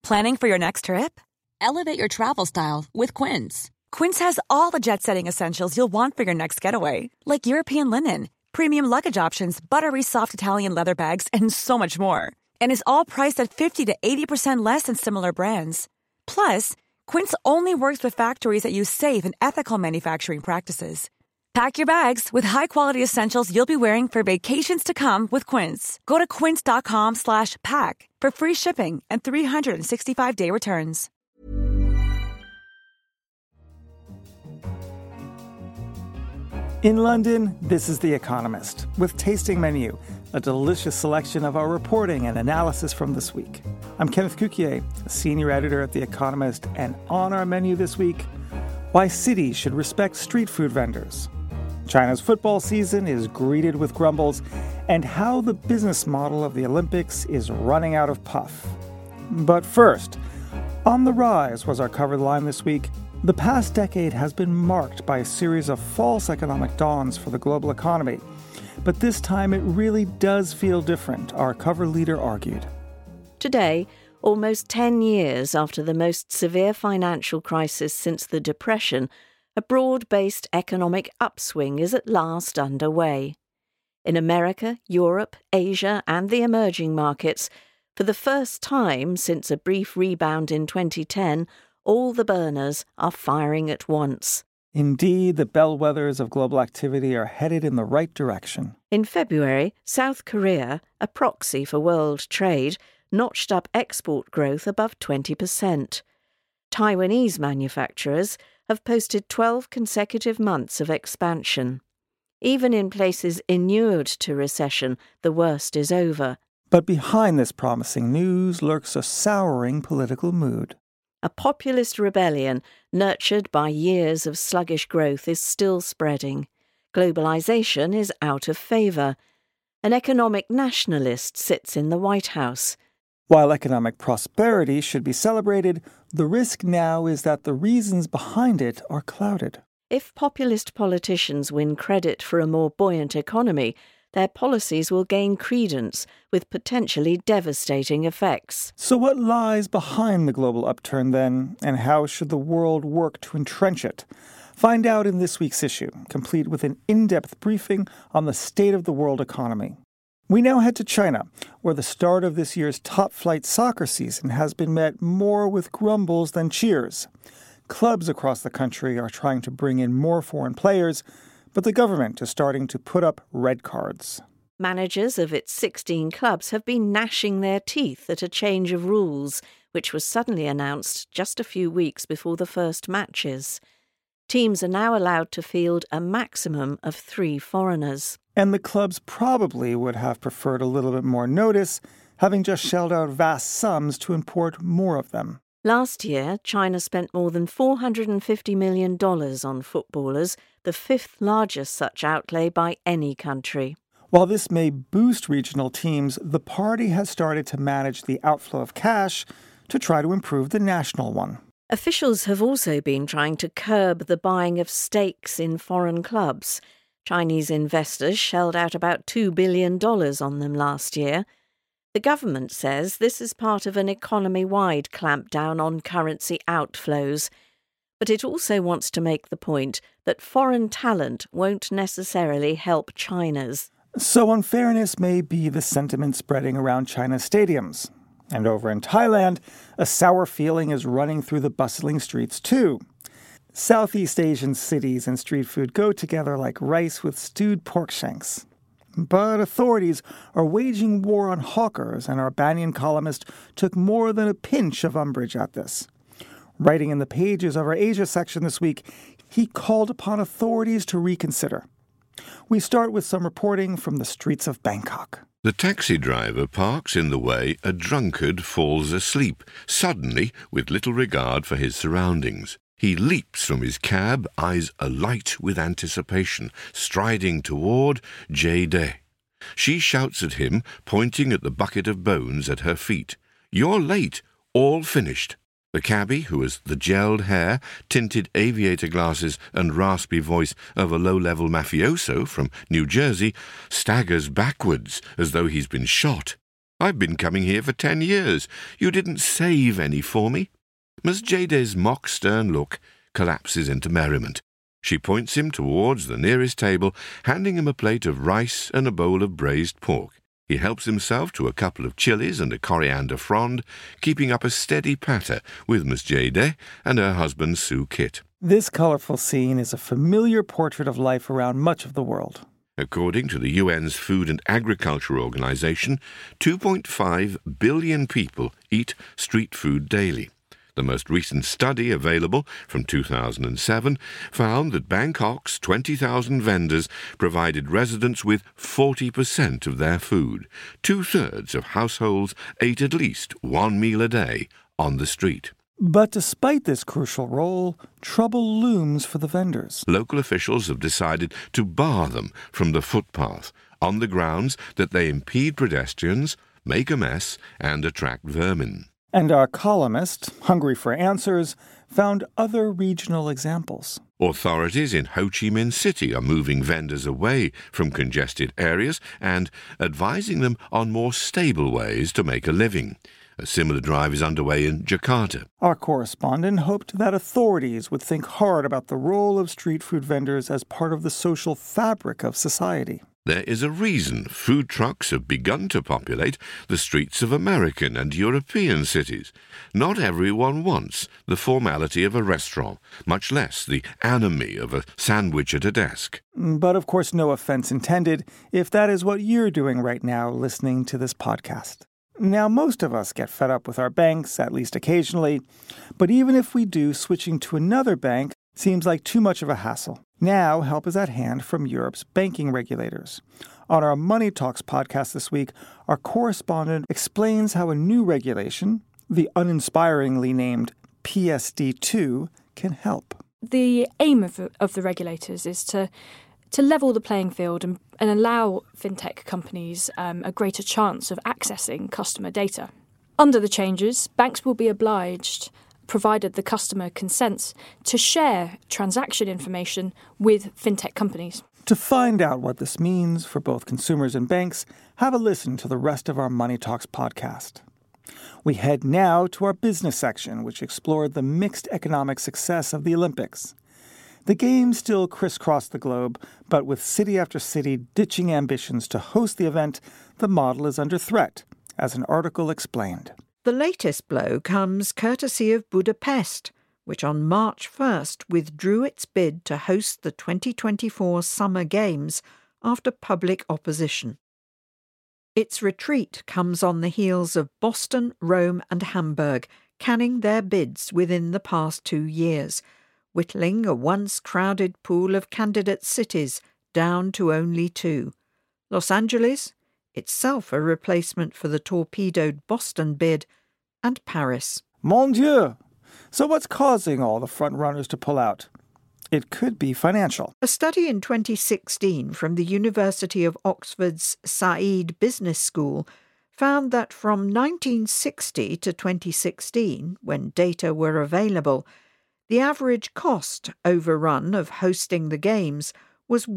Planning for your next trip? Elevate your travel style with Quince. Quince has all the jet-setting essentials you'll want for your next getaway, like European linen, premium luggage options, buttery soft Italian leather bags, and so much more. And is all priced at 50 to 80% less than similar brands. Plus, Quince only works with factories that use safe and ethical manufacturing practices. Pack your bags with high-quality essentials you'll be wearing for vacations to come with Quince. Go to quince.com/pack for free shipping and 365-day returns. In London, this is The Economist, with Tasting Menu, a delicious selection of our reporting and analysis from this week. I'm Kenneth Cukier, a senior editor at The Economist, and on our menu this week, why cities should respect street food vendors. China's football season is greeted with grumbles, and how the business model of the Olympics is running out of puff. But first, on the rise was our cover line this week. The past decade has been marked by a series of false economic dawns for the global economy. But this time it really does feel different, our cover leader argued. Today, almost 10 years after the most severe financial crisis since the Depression, a broad-based economic upswing is at last underway. In America, Europe, Asia, and the emerging markets, for the first time since a brief rebound in 2010, all the burners are firing at once. Indeed, the bellwethers of global activity are headed in the right direction. In February, South Korea, a proxy for world trade, notched up export growth above 20%. Taiwanese manufacturers have posted 12 consecutive months of expansion. Even in places inured to recession, the worst is over. But behind this promising news lurks a souring political mood. A populist rebellion, nurtured by years of sluggish growth, is still spreading. Globalization is out of favor. An economic nationalist sits in the White House. While economic prosperity should be celebrated, the risk now is that the reasons behind it are clouded. If populist politicians win credit for a more buoyant economy, their policies will gain credence with potentially devastating effects. So what lies behind the global upturn then, and how should the world work to entrench it? Find out in this week's issue, complete with an in-depth briefing on the state of the world economy. We now head to China, where the start of this year's top-flight soccer season has been met more with grumbles than cheers. Clubs across the country are trying to bring in more foreign players, but the government is starting to put up red cards. Managers of its 16 clubs have been gnashing their teeth at a change of rules, which was suddenly announced just a few weeks before the first matches. Teams are now allowed to field a maximum of 3 foreigners. And the clubs probably would have preferred a little bit more notice, having just shelled out vast sums to import more of them. Last year, China spent more than $450 million on footballers, the 5th largest such outlay by any country. While this may boost regional teams, the party has started to manage the outflow of cash to try to improve the national one. Officials have also been trying to curb the buying of stakes in foreign clubs. Chinese investors shelled out about $2 billion on them last year. The government says this is part of an economy-wide clampdown on currency outflows. But it also wants to make the point that foreign talent won't necessarily help China's. So unfairness may be the sentiment spreading around China's stadiums. And over in Thailand, a sour feeling is running through the bustling streets too. Southeast Asian cities and street food go together like rice with stewed pork shanks. But authorities are waging war on hawkers, and our Banyan columnist took more than a pinch of umbrage at this. Writing in the pages of our Asia section this week, he called upon authorities to reconsider. We start with some reporting from the streets of Bangkok. The taxi driver parks in the way a drunkard falls asleep, suddenly, with little regard for his surroundings. He leaps from his cab, eyes alight with anticipation, striding toward Jade. She shouts at him, pointing at the bucket of bones at her feet. "You're late, all finished." The cabbie, who has the gelled hair, tinted aviator glasses and raspy voice of a low-level mafioso from New Jersey, staggers backwards as though he's been shot. I've been coming here for 10 years. You didn't save any for me." Ms. Jayde's mock-stern look collapses into merriment. She points him towards the nearest table, handing him a plate of rice and a bowl of braised pork. He helps himself to a couple of chilies and a coriander frond, keeping up a steady patter with Miss Jayde and her husband Sue Kit. This colorful scene is a familiar portrait of life around much of the world. According to the UN's Food and Agriculture Organization, 2.5 billion people eat street food daily. The most recent study, available from 2007, found that Bangkok's 20,000 vendors provided residents with 40% of their food. 2/3 of households ate at least one meal a day on the street. But despite this crucial role, trouble looms for the vendors. Local officials have decided to bar them from the footpath on the grounds that they impede pedestrians, make a mess, and attract vermin. And our columnist, hungry for answers, found other regional examples. Authorities in Ho Chi Minh City are moving vendors away from congested areas and advising them on more stable ways to make a living. A similar drive is underway in Jakarta. Our correspondent hoped that authorities would think hard about the role of street food vendors as part of the social fabric of society. There is a reason food trucks have begun to populate the streets of American and European cities. Not everyone wants the formality of a restaurant, much less the anonymity of a sandwich at a desk. But of course, no offense intended if that is what you're doing right now listening to this podcast. Now, most of us get fed up with our banks, at least occasionally, but even if we do, switching to another bank seems like too much of a hassle. Now, help is at hand from Europe's banking regulators. On our Money Talks podcast this week, our correspondent explains how a new regulation, the uninspiringly named PSD2, can help. The aim of the regulators is to level the playing field and allow fintech companies a greater chance of accessing customer data. Under the changes, banks will be obliged, provided the customer consents, to share transaction information with fintech companies. To find out what this means for both consumers and banks, have a listen to the rest of our Money Talks podcast. We head now to our business section, which explored the mixed economic success of the Olympics. The games still crisscross the globe, but with city after city ditching ambitions to host the event, the model is under threat, as an article explained. The latest blow comes courtesy of Budapest, which on March 1st withdrew its bid to host the 2024 Summer Games after public opposition. Its retreat comes on the heels of Boston, Rome and Hamburg canning their bids within the past 2 years, whittling a once crowded pool of candidate cities down to only 2. Los Angeles, itself a replacement for the torpedoed Boston bid, and Paris. Mon Dieu! So what's causing all the front-runners to pull out? It could be financial. A study in 2016 from the University of Oxford's Said Business School found that from 1960 to 2016, when data were available, the average cost overrun of hosting the games was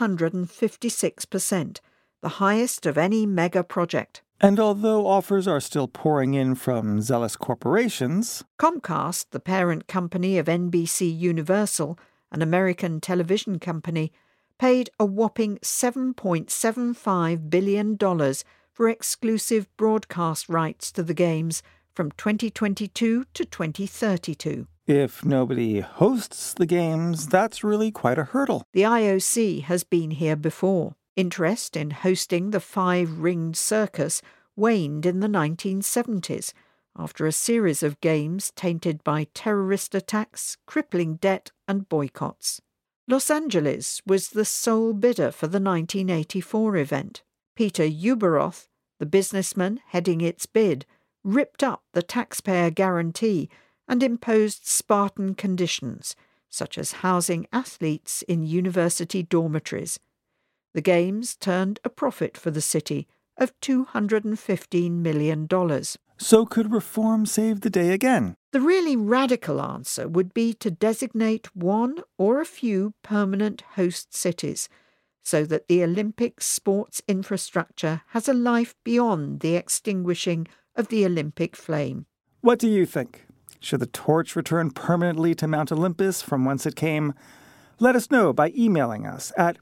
156%, the highest of any mega project. And although offers are still pouring in from zealous corporations, Comcast, the parent company of NBC Universal, an American television company, paid a whopping $7.75 billion for exclusive broadcast rights to the games from 2022 to 2032. If nobody hosts the games, that's really quite a hurdle. The IOC has been here before. Interest in hosting the 5-ringed circus waned in the 1970s after a series of games tainted by terrorist attacks, crippling debt and boycotts. Los Angeles was the sole bidder for the 1984 event. Peter Ueberroth, the businessman heading its bid, ripped up the taxpayer guarantee and imposed Spartan conditions, such as housing athletes in university dormitories. The games turned a profit for the city of $215 million. So could reform save the day again? The really radical answer would be to designate one or a few permanent host cities, so that the Olympic sports infrastructure has a life beyond the extinguishing of the Olympic flame. What do you think? Should the torch return permanently to Mount Olympus from whence it came? Let us know by emailing us at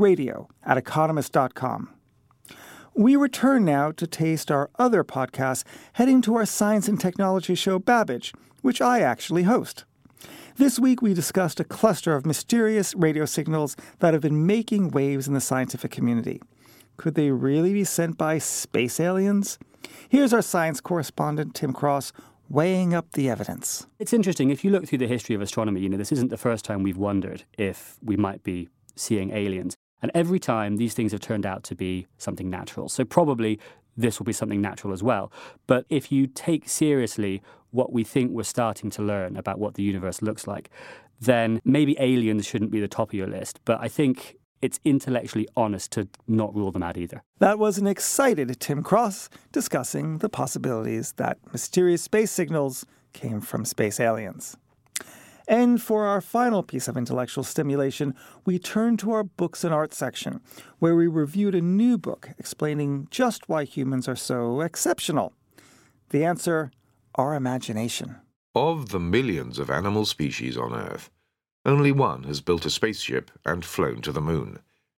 radio@economist.com. We return now to taste our other podcasts, heading to our science and technology show Babbage, which I actually host. This week we discussed a cluster of mysterious radio signals that have been making waves in the scientific community. Could they really be sent by space aliens? Here's our science correspondent, Tim Cross, weighing up the evidence. It's interesting. If you look through the history of astronomy, this isn't the first time we've wondered if we might be seeing aliens. And every time, these things have turned out to be something natural. So probably this will be something natural as well. But if you take seriously what we think we're starting to learn about what the universe looks like, then maybe aliens shouldn't be the top of your list. But I think it's intellectually honest to not rule them out either. That was an excited Tim Cross discussing the possibilities that mysterious space signals came from space aliens. And for our final piece of intellectual stimulation, we turn to our books and art section, where we reviewed a new book explaining just why humans are so exceptional. The answer, our imagination. Of the millions of animal species on Earth, only one has built a spaceship and flown to the moon.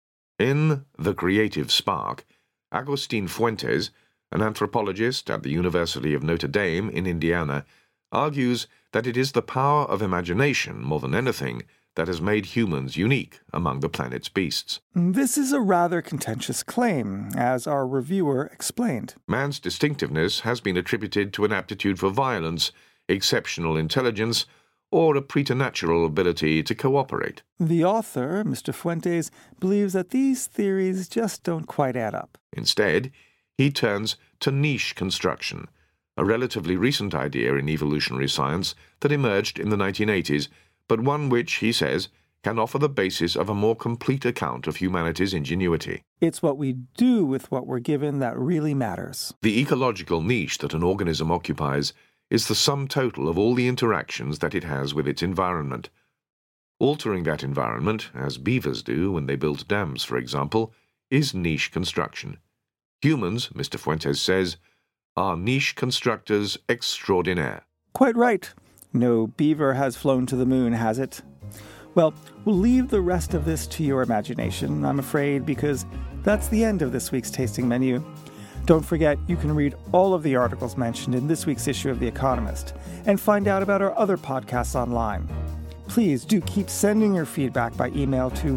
In The Creative Spark, Agustin Fuentes, an anthropologist at the University of Notre Dame in Indiana, argues that it is the power of imagination more than anything that has made humans unique among the planet's beasts. This is a rather contentious claim, as our reviewer explained. Man's distinctiveness has been attributed to an aptitude for violence, exceptional intelligence, or a preternatural ability to cooperate. The author, Mr. Fuentes, believes that these theories just don't quite add up. Instead, he turns to niche construction, a relatively recent idea in evolutionary science that emerged in the 1980s, but one which, he says, can offer the basis of a more complete account of humanity's ingenuity. It's what we do with what we're given that really matters. The ecological niche that an organism occupies is the sum total of all the interactions that it has with its environment. Altering that environment, as beavers do when they build dams, for example, is niche construction. Humans, Mr. Fuentes says, are niche constructors extraordinaire. Quite right. No beaver has flown to the moon, has it? Well, we'll leave the rest of this to your imagination, I'm afraid, because that's the end of this week's tasting menu. Don't forget, you can read all of the articles mentioned in this week's issue of The Economist and find out about our other podcasts online. Please do keep sending your feedback by email to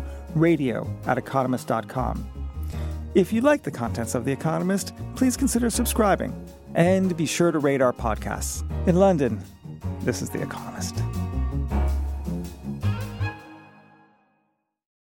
radio@economist.com. If you like the contents of The Economist, please consider subscribing and be sure to rate our podcasts. In London, this is The Economist.